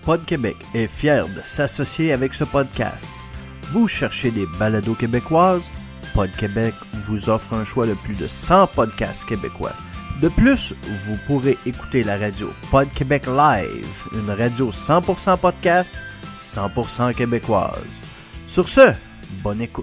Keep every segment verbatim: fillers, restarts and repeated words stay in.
Pod Québec est fier de s'associer avec ce podcast. Vous cherchez des balados québécoises? Pod Québec vous offre un choix de plus de cent podcasts québécois. De plus, vous pourrez écouter la radio Pod Québec Live, une radio cent pour cent podcast, cent pour cent québécoise. Sur ce, bonne écoute.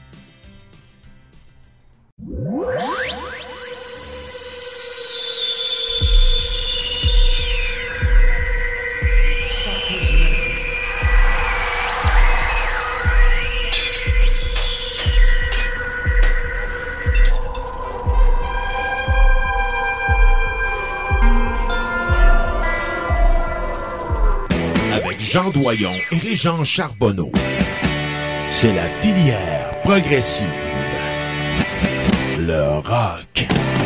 Jean Doyon et Régent Charbonneau. C'est la filière progressive. Le rock.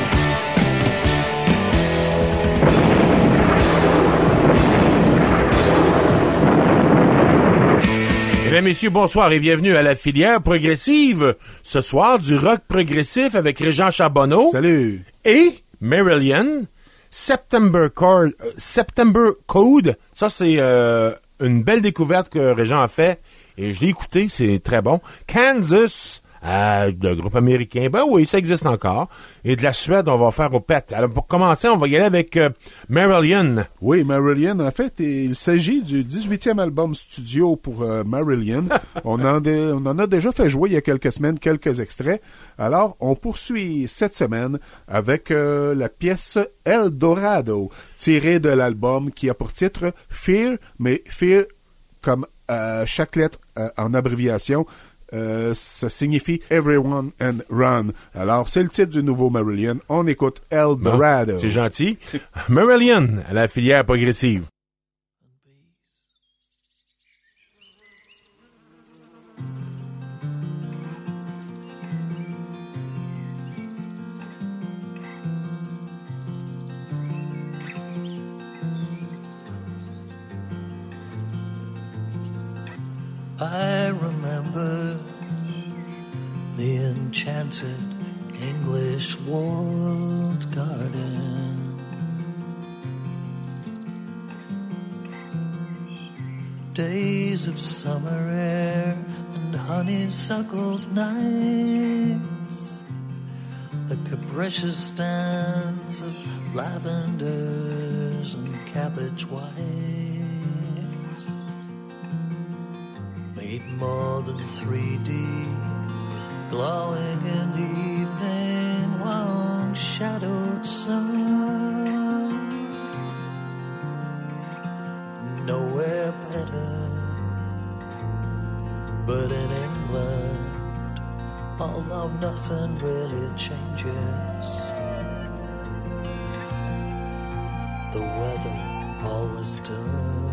Mesdames, messieurs, bonsoir et bienvenue à la filière progressive. Ce soir, du rock progressif avec Régent Charbonneau. Salut. Et Marillion. September Code. Euh, September Code. Ça, c'est... Euh, une belle découverte que Régent a fait, et je l'ai écouté, c'est très bon. Kansas, euh, le groupe américain, ben oui, ça existe encore. Et de la Suède, on va faire au pet. Alors, pour commencer, on va y aller avec euh, Marillion. Oui, Marillion, en fait, il s'agit du dix-huitième album studio pour euh, Marillion. on, en de, on en a déjà fait jouer il y a quelques semaines, quelques extraits. Alors, on poursuit cette semaine avec euh, la pièce El Dorado, tirée de l'album qui a pour titre Fear, mais Fear comme euh, chaque lettre euh, en abréviation. Euh, ça signifie Everyone and Run. Alors, c'est le titre du nouveau Marillion. On écoute El Dorado. Bon, c'est gentil. Marillion, à la filière progressive. I remember the enchanted English walled garden, days of summer air and honeysuckled nights, the capricious dance of lavenders and cabbage white. Made more than three D, glowing in the evening, long shadowed sun. Nowhere better, but in England, although nothing really changes, the weather always does.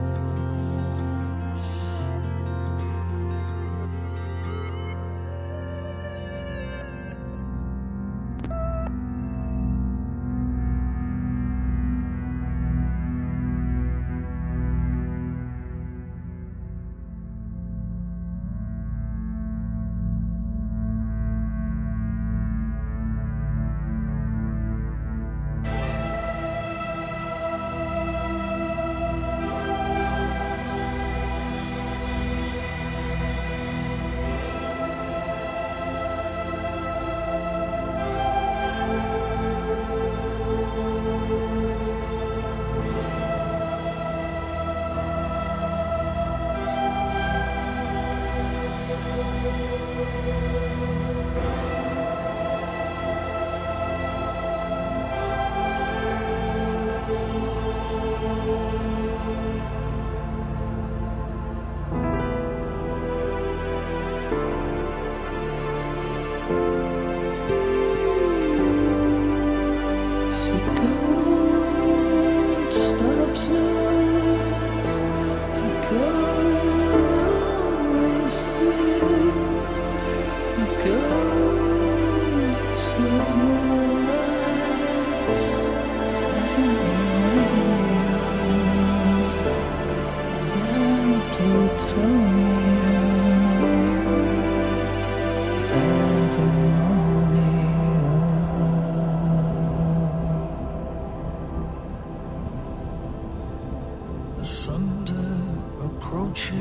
Asunder approaches,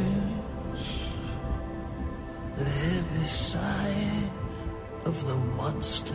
the heavy sigh of the monster.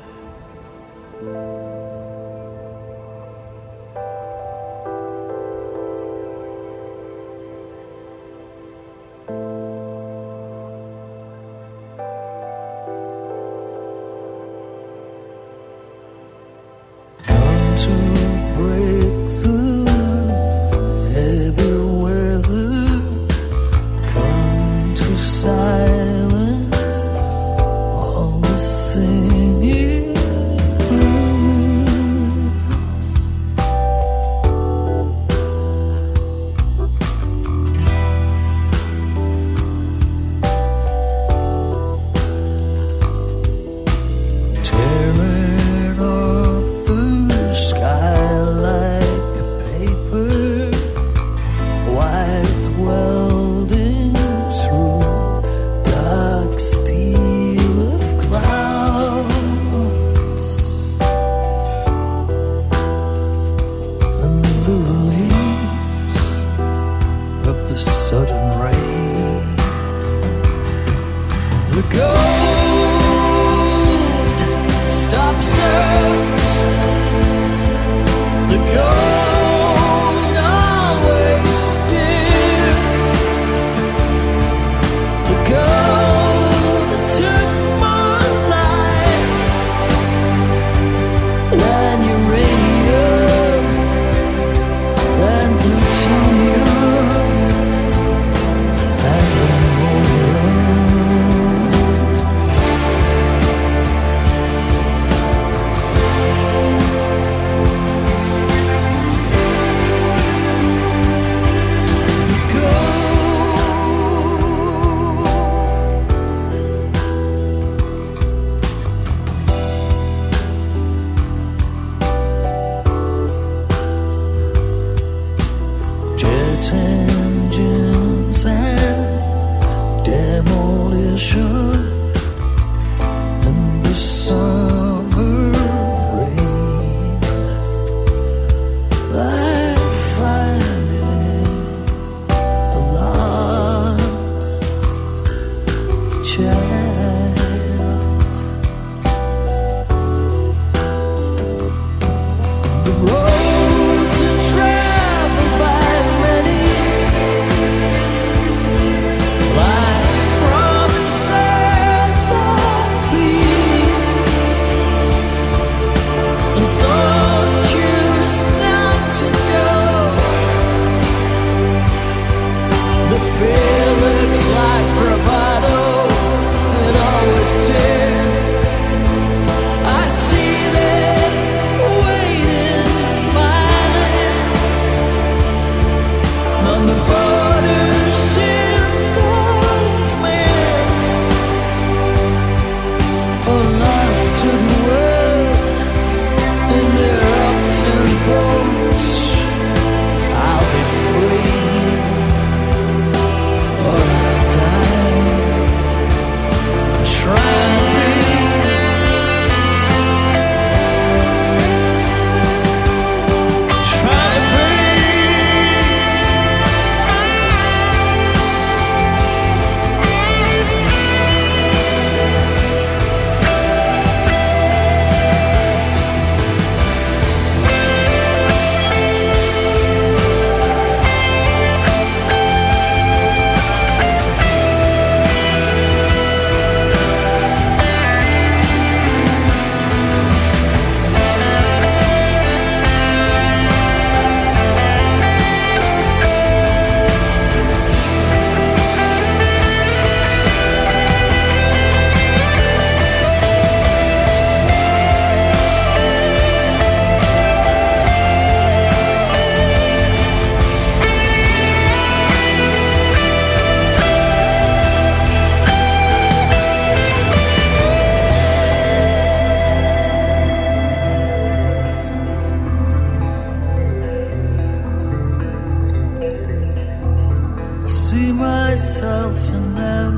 myself in them,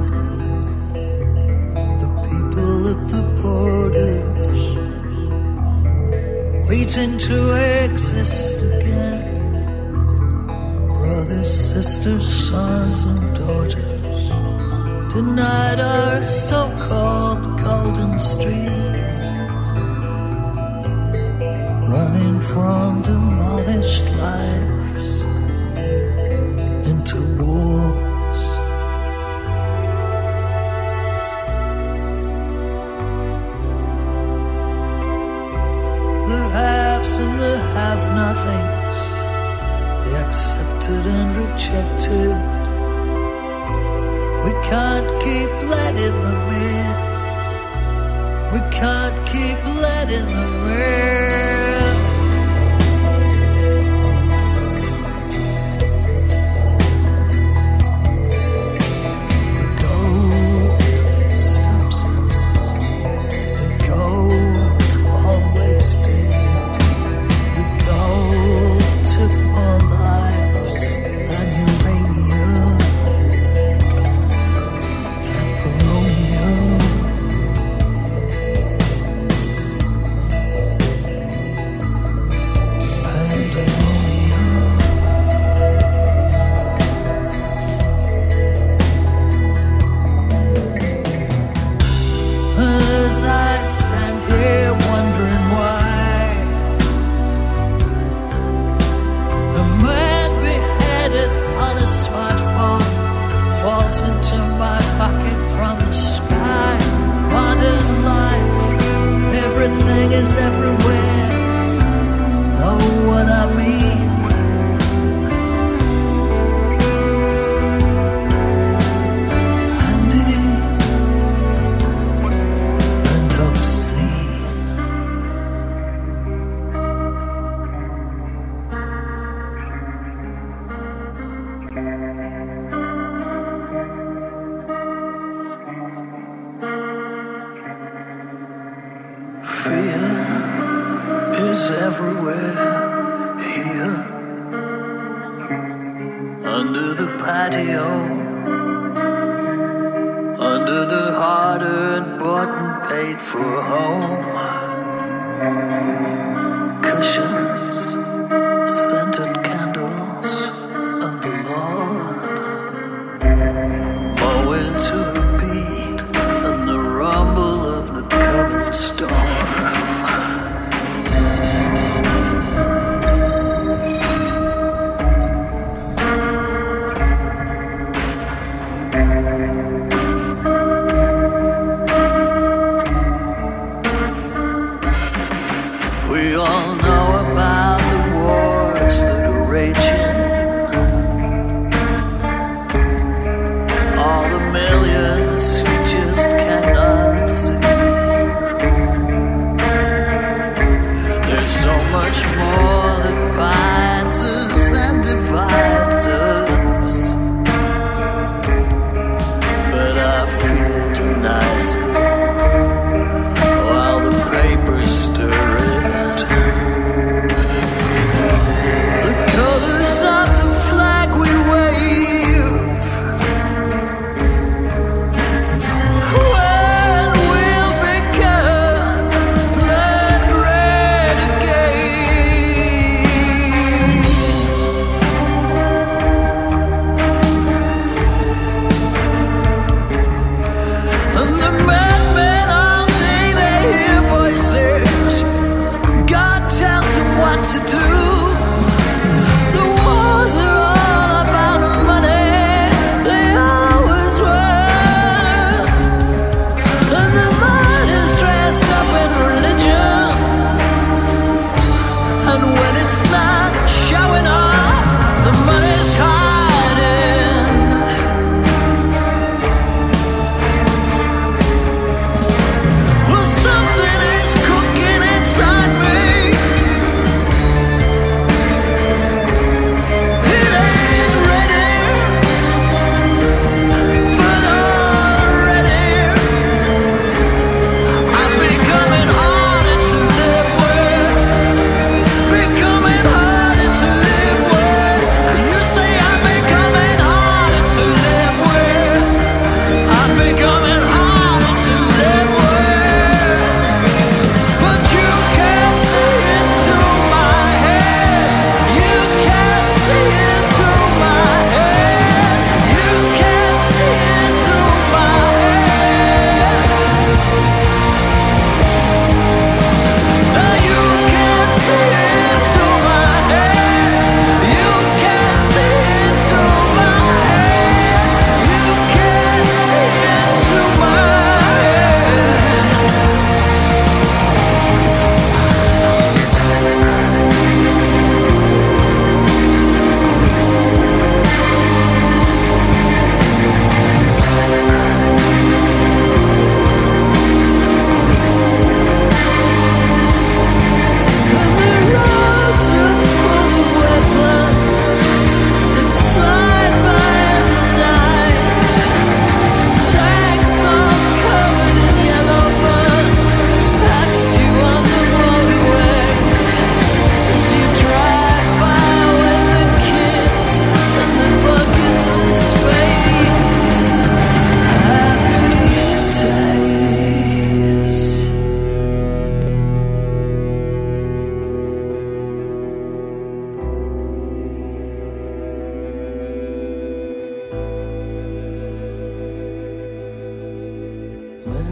the people at the borders, waiting to exist again, brothers sisters, sons, and daughters, denied our so-called golden streets, running from demolished lives into wars. The haves and the have-nothings, the accepted and rejected, we can't keep letting them in. We can't keep letting them in. The gold stops us. The gold always did. The gold took more lives than uranium. Is everywhere, know what I mean? Handy and obscene. Fear is everywhere here, under the patio, under the hard-earned, bought and paid for home. Cushions, scented candles on the lawn, mowing to the beat and the rumble of the coming storm. We all know about the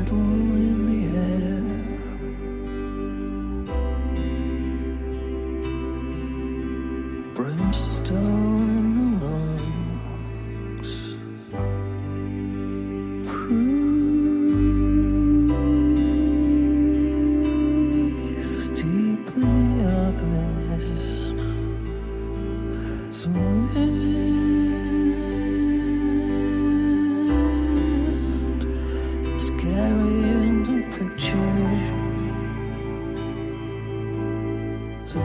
in the air. Brimstone in the lungs. Breathe deeply of it. The wind is carrying the picture. The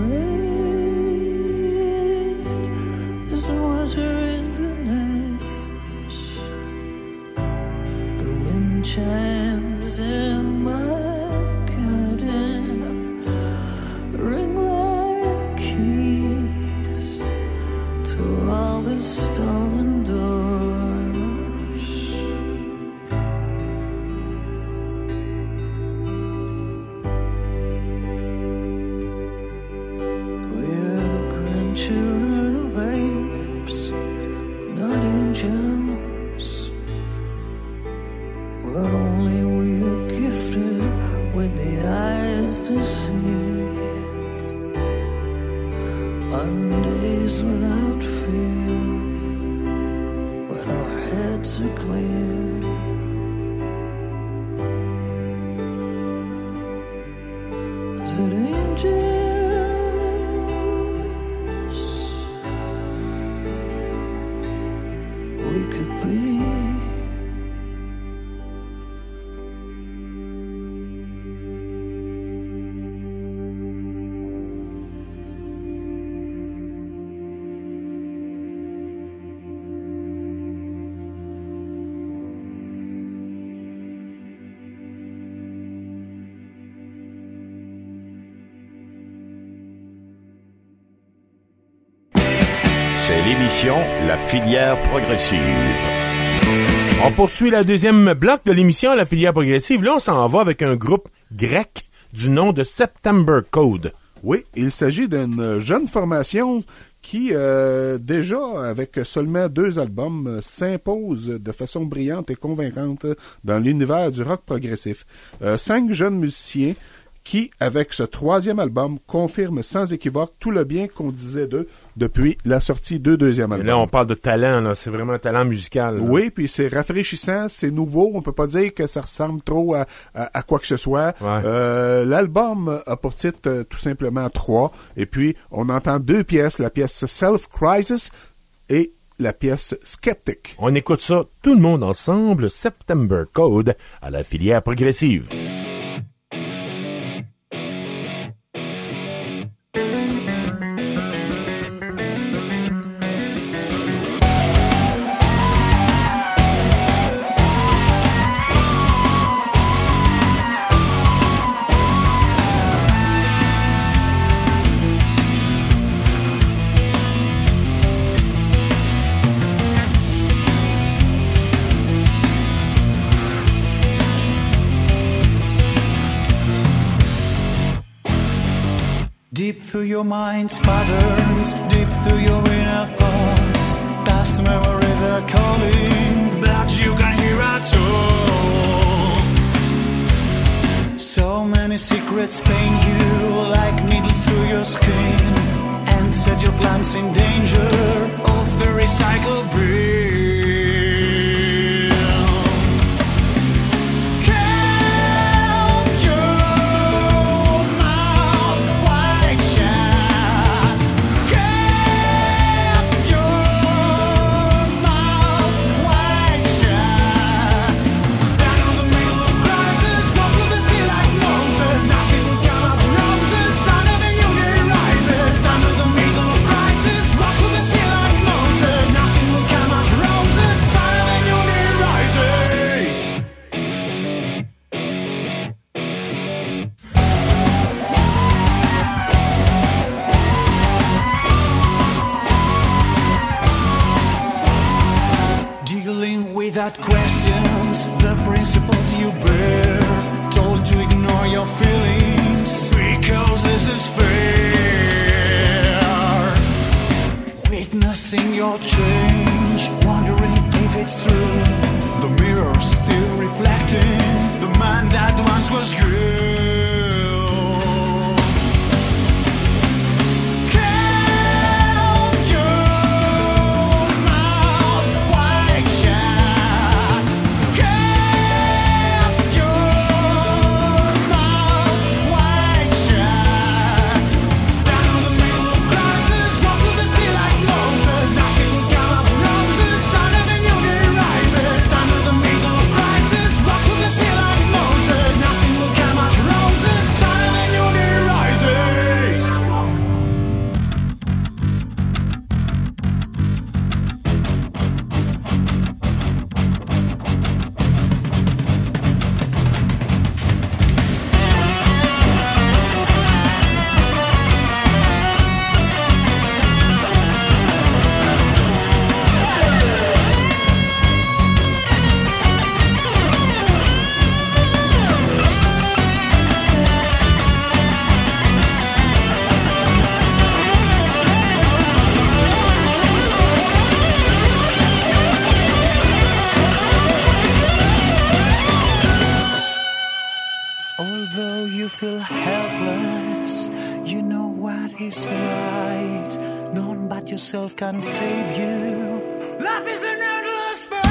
rain is watering the names. The wind chimes in my garden, ring like keys to all the stolen doors. We're the grandchildren of apes, not angels. But only we are gifted with the eyes to see. On days without fear, when our heads are clear. That angels we could be. C'est l'émission La Filière Progressive. On poursuit la deuxième bloc de l'émission La Filière Progressive. Là, on s'en va avec un groupe grec du nom de September Code. Oui, il s'agit d'une jeune formation qui, euh, déjà, avec seulement deux albums, euh, s'impose de façon brillante et convaincante dans l'univers du rock progressif. Euh, cinq jeunes musiciens qui, avec ce troisième album, confirment sans équivoque tout le bien qu'on disait d'eux depuis la sortie du deuxième album. Et là, on parle de talent, là. C'est vraiment un talent musical. Là. Oui, puis c'est rafraîchissant, c'est nouveau. On peut pas dire que ça ressemble trop à, à, à quoi que ce soit. Ouais. Euh, l'album a pour titre euh, tout simplement trois. Et puis, on entend deux pièces, la pièce Self Crisis et la pièce Skeptic. On écoute ça, tout le monde ensemble, September Code, à la Filière Progressive. Deep through your mind's patterns, deep through your inner thoughts, past memories are calling, but you can hear at all. So many secrets pain you like needles through your skin, and set your plans in danger of the recycled breeze. Without questions, the principles you bear, told to ignore your feelings, because this is fair. Witnessing your change, wondering if fades through, the mirror still reflecting the man that once was you. Although you feel helpless, you know what is right. None but yourself can save you. Life is an endless fight.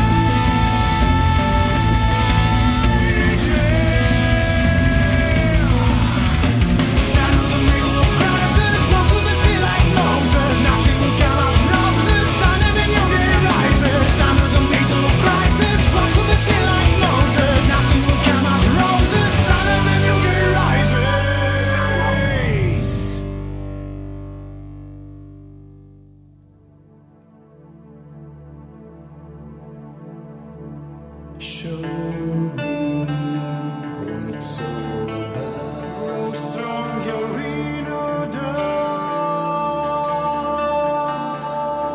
Stand in the middle of crisis, walk through the sea like Moses. Nothing will come out roses. Sun every new day rises. Stand in the middle of crisis, walk through the sea like Moses. Nothing will come out roses. Sun every new day rises. Show me what it's all about. Grow strong your inner doubt.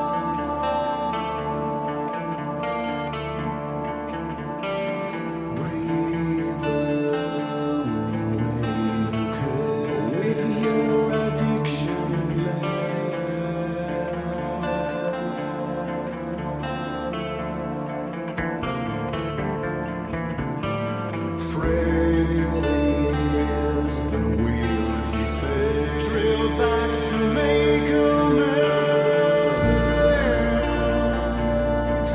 Breathe on the way you can with your addiction plan. Frail is the wheel, he said. Drill back to make amends.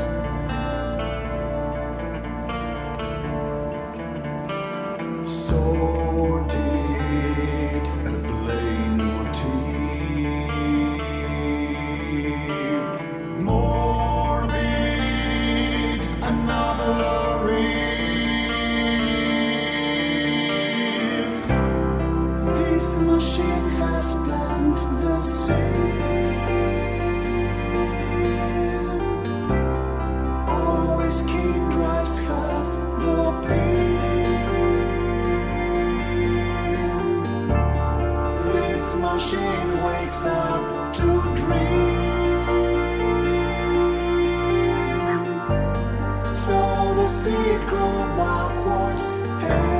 Sordid, a plain motif. Morbid, another reef. This machine has planned the same. Always keen drives have the pain. This machine wakes up to dream. So the seed grow backwards. Hey.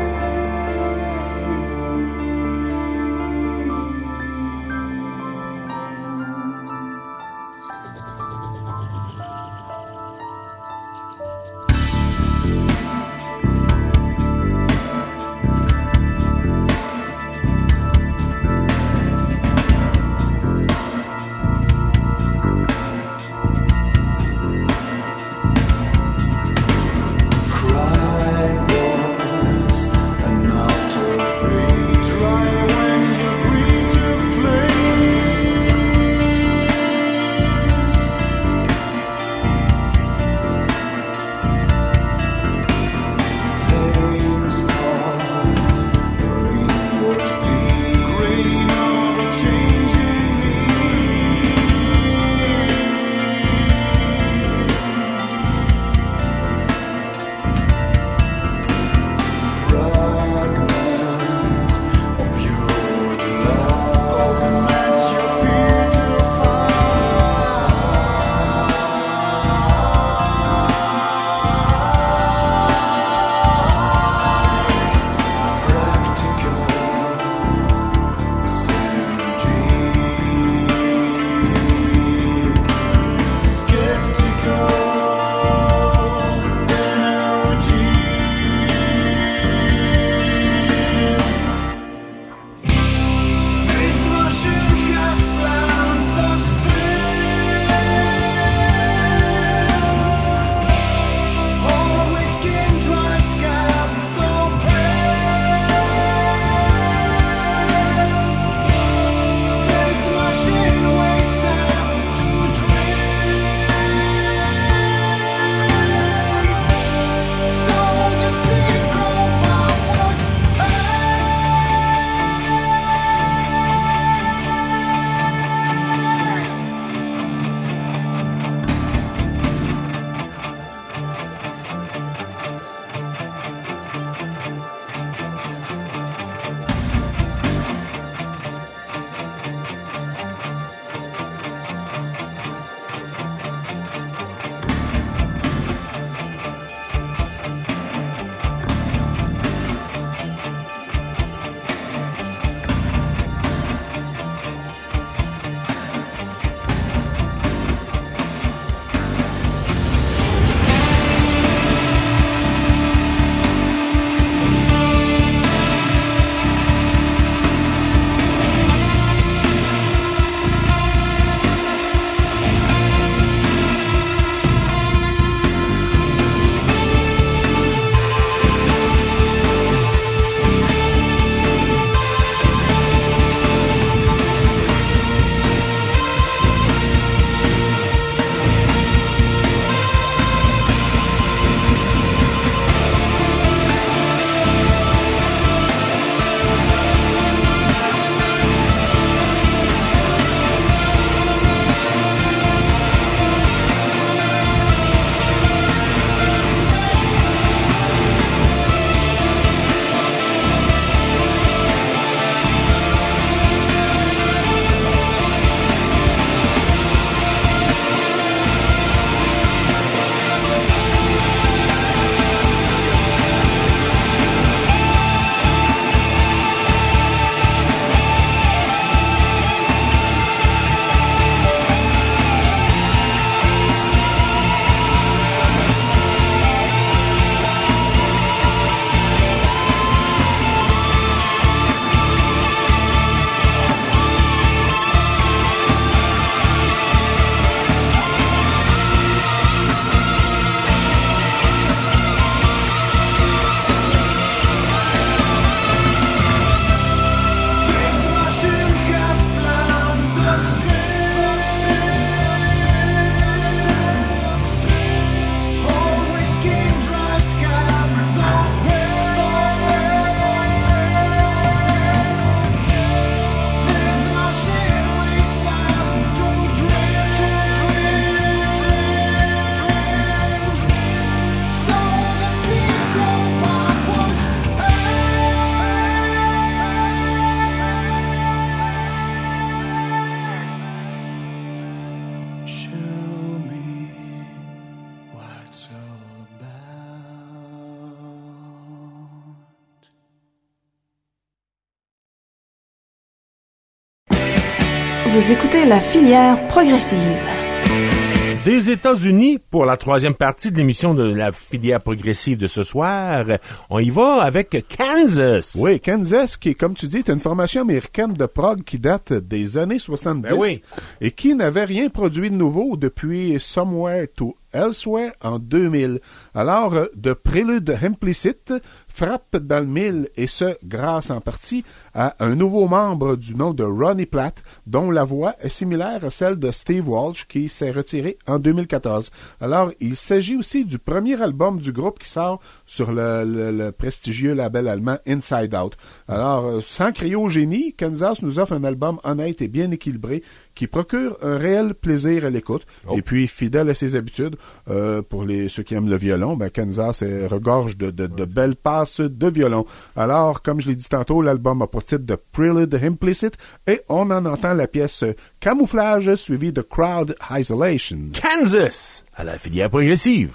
Cry Show me what it's all about. Vous écoutez la filière progressive. Des États-Unis, pour la troisième partie de l'émission de la filière progressive de ce soir, on y va avec Kansas. Oui, Kansas, qui, comme tu dis, est une formation américaine de prog qui date des années soixante-dix Ben oui. et qui n'avait rien produit de nouveau depuis Somewhere to Elsewhere en deux mille. Alors, euh, de Prélude Implicit frappe dans le mille, et ce, grâce en partie à un nouveau membre du nom de Ronnie Platt, dont la voix est similaire à celle de Steve Walsh, qui s'est retiré en deux mille quatorze. Alors, il s'agit aussi du premier album du groupe qui sort sur le, le, le prestigieux label allemand Inside Out. Alors, euh, sans crier au génie, Kansas nous offre un album honnête et bien équilibré qui procure un réel plaisir à l'écoute. Oh. Et puis, fidèle à ses habitudes, euh, pour les ceux qui aiment le violon, ben Kansas est, regorge de, de, de belles passes de violon. Alors, comme je l'ai dit tantôt, l'album a pour titre de Prelude Implicit, et on en entend la pièce Camouflage suivie de Crowd Isolation. Kansas, à la filière progressive.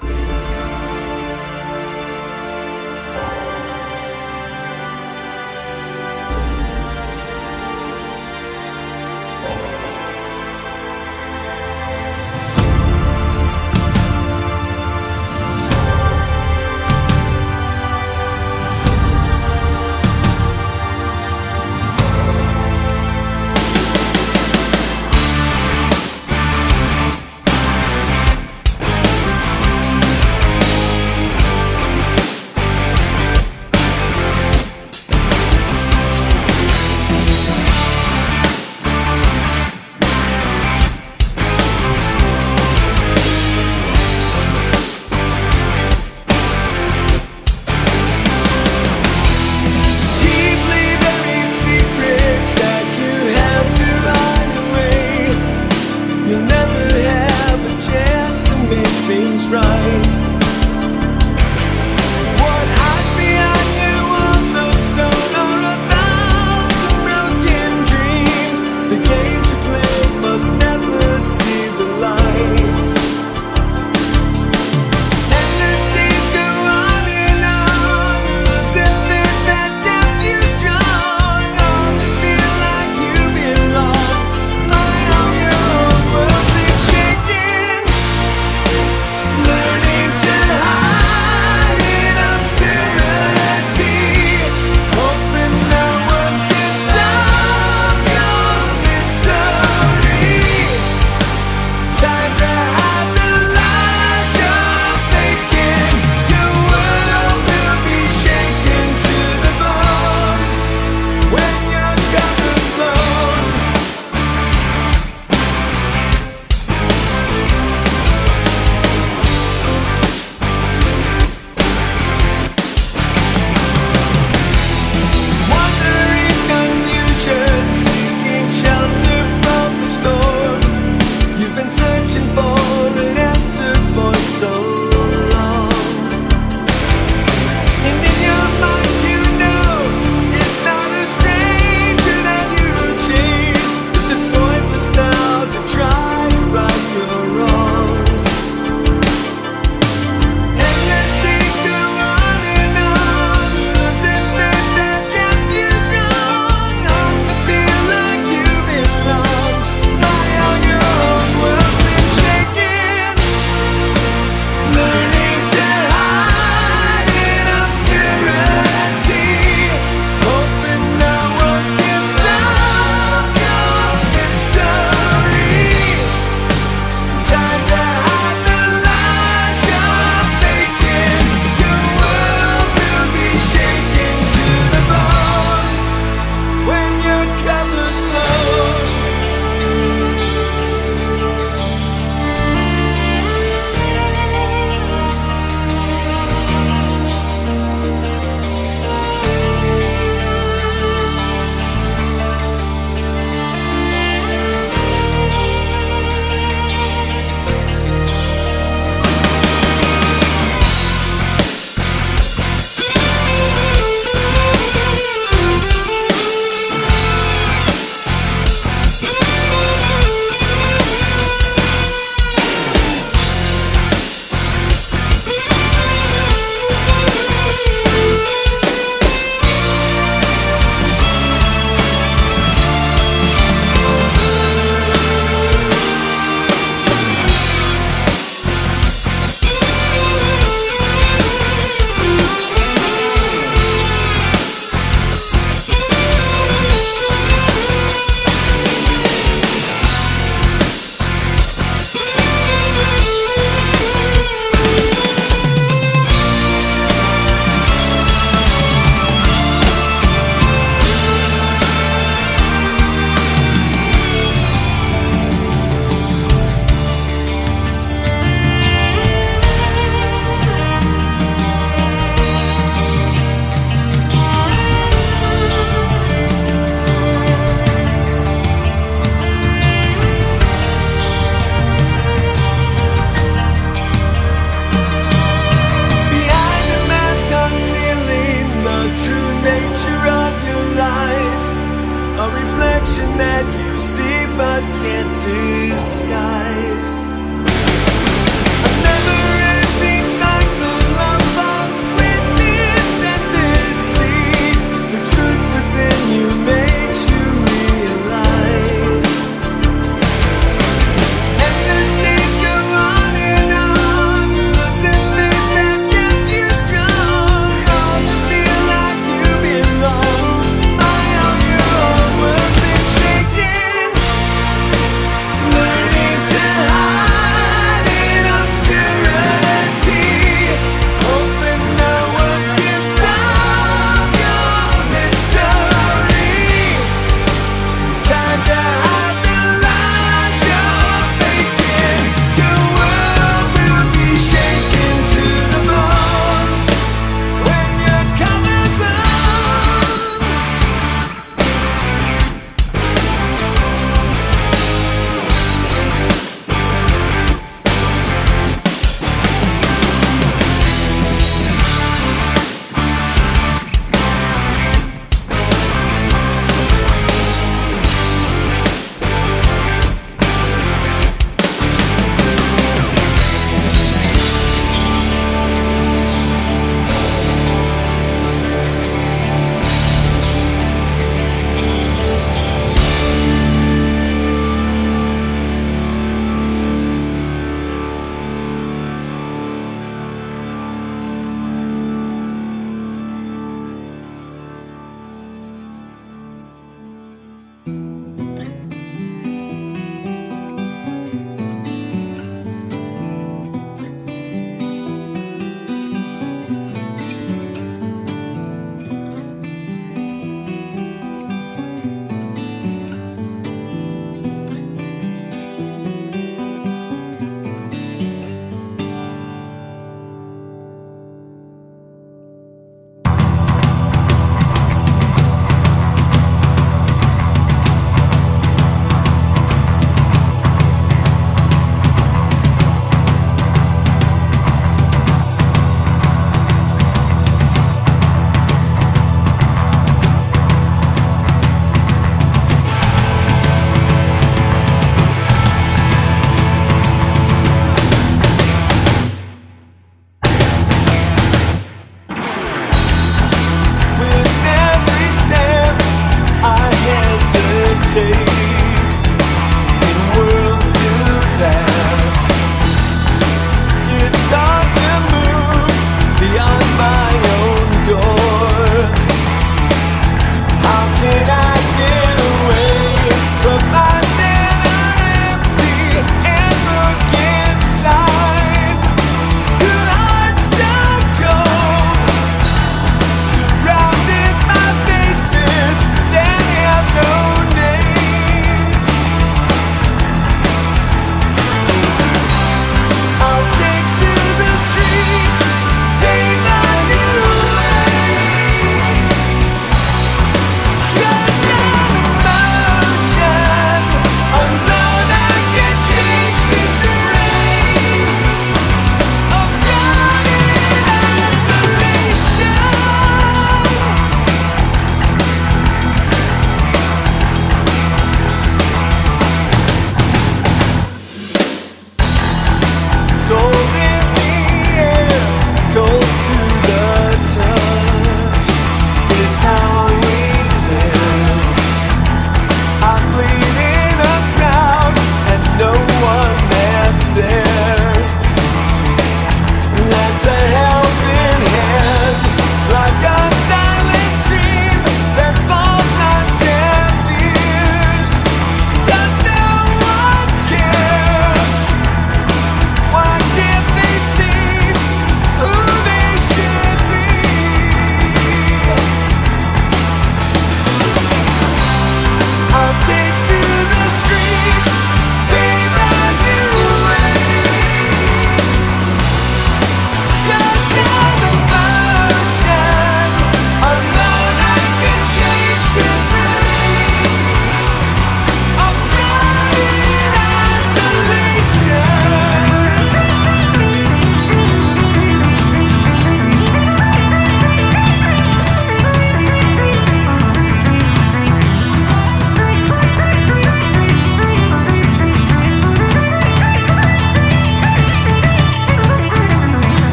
Show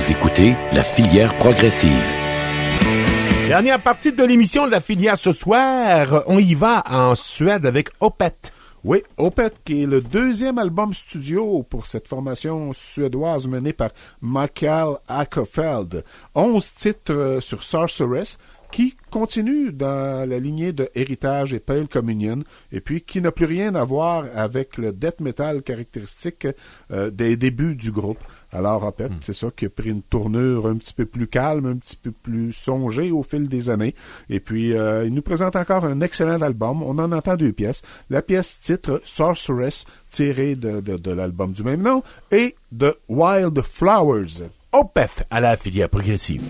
Vous écoutez La Filière Progressive. Dernière partie de l'émission de La Filière ce soir. On y va en Suède avec Opeth. Oui, Opeth, qui est le deuxième album studio pour cette formation suédoise menée par Mikael Åkerfeldt. Onze titres euh, sur Sorceress, qui continue dans la lignée de Héritage et Pale Communion, et puis qui n'a plus rien à voir avec le death metal caractéristique euh, des débuts du groupe. Alors, en fait, mm. c'est ça qui a pris une tournure un petit peu plus calme, un petit peu plus songée au fil des années. Et puis, euh, il nous présente encore un excellent album. On en entend deux pièces. La pièce titre Sorceress, tirée de, de, de l'album du même nom, et de Wild Flowers. Opeth à la Filière Progressive.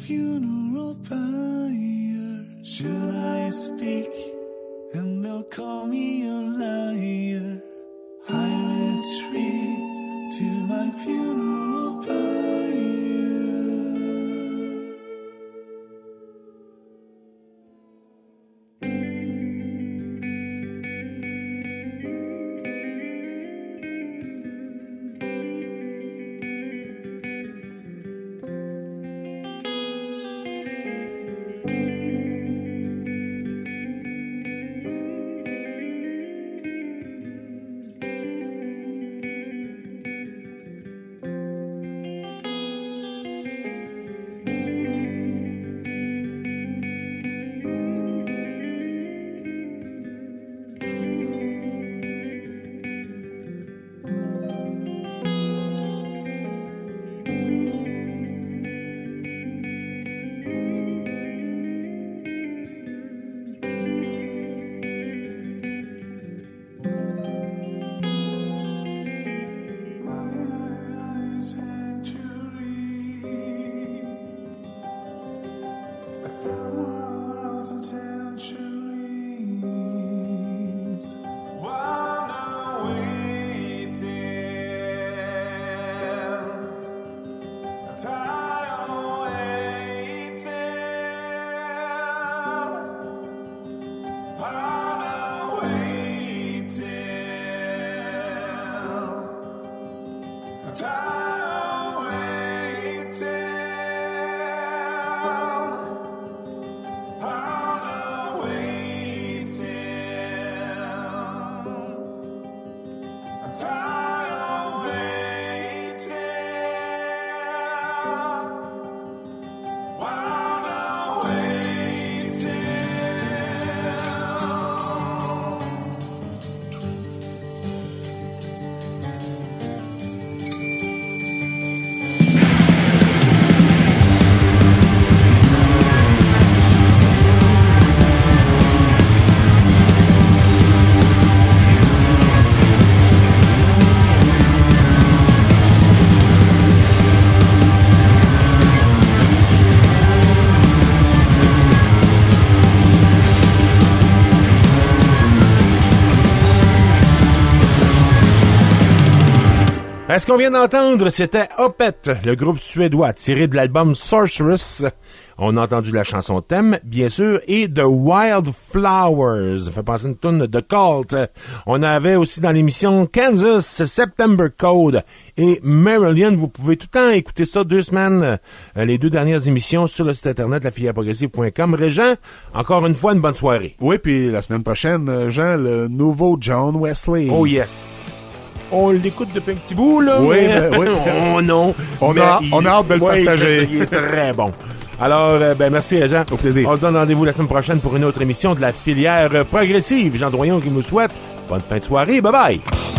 funeral pyre. Should I speak? And they'll call me a liar. I retreat to my funeral pyre. Ce qu'on vient d'entendre, c'était Opeth, le groupe suédois tiré de l'album Sorceress. On a entendu la chanson thème, bien sûr, et The Wildflowers. Ça fait penser à une toune de Cult. On avait aussi dans l'émission Kansas, September Code et Marillion. Vous pouvez tout le temps écouter ça deux semaines, euh, les deux dernières émissions sur le site internet la filière progressive point com. Régent, encore une fois, une bonne soirée. Oui, puis la semaine prochaine, Jean, le nouveau John Wesley. Oh yes! On l'écoute depuis un petit bout, là. Oui, mais... ben, oui. oh non. On mais a, il... on a hâte de le oui, partager. Il est très bon. Alors, euh, ben, merci, Jean. Au plaisir. On se donne rendez-vous la semaine prochaine pour une autre émission de la filière progressive. Jean Drouillon qui nous souhaite bonne fin de soirée. Bye bye.